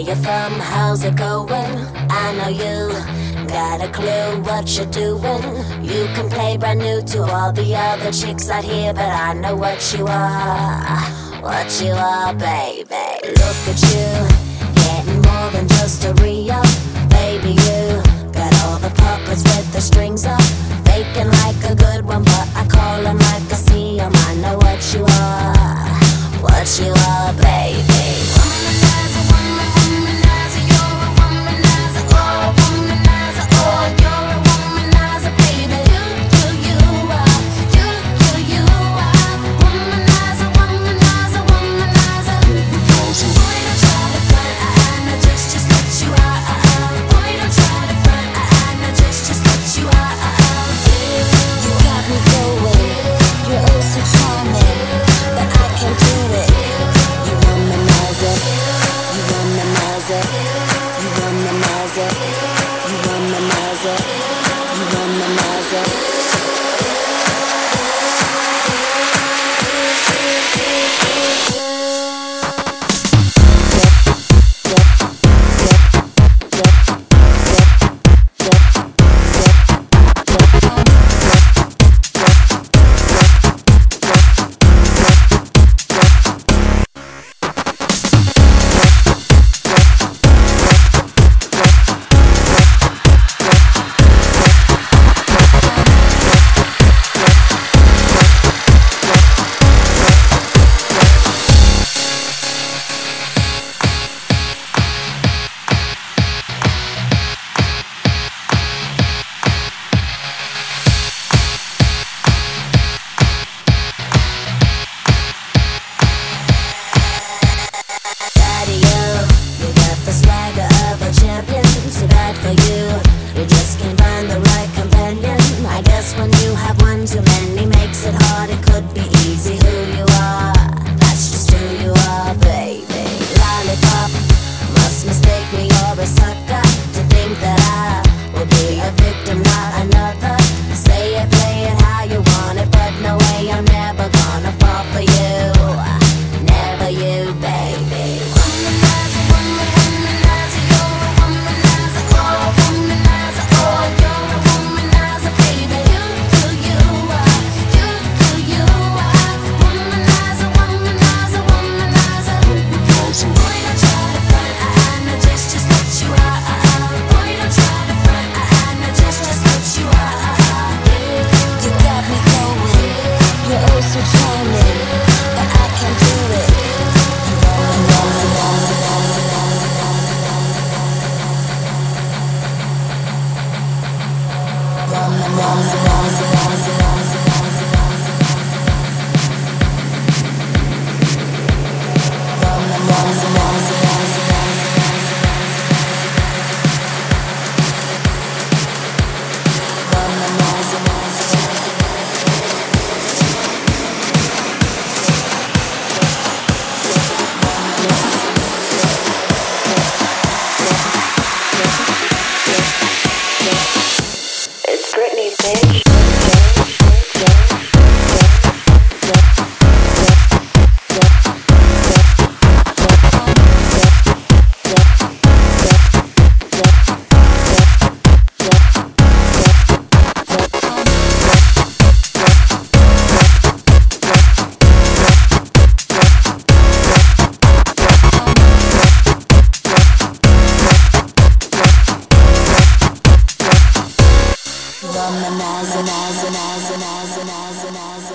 you from? How's it going? I know you got a clue what you're doing. You can play brand new to all the other chicks out here, but I know what you are, baby. Look at you, getting more than just a re-up. Baby, you got all the puppets with the strings up, faking like a good one, but I call them like I see them. I know what you are, baby. Womanizer, womanizer, you're a womanizer, oh, womanizer, oh, you're a womanizer, baby. You are, you are, womanizer, womanizer, womanizer. Boy, don't try to front, no, just what you are. Boy, don't try to front, no, just what you are. You got me going, you're oh so charming, but I can't do it. You womanizer, you womanizer, you womanizer, you womanizer, you womanizer. Womanizer,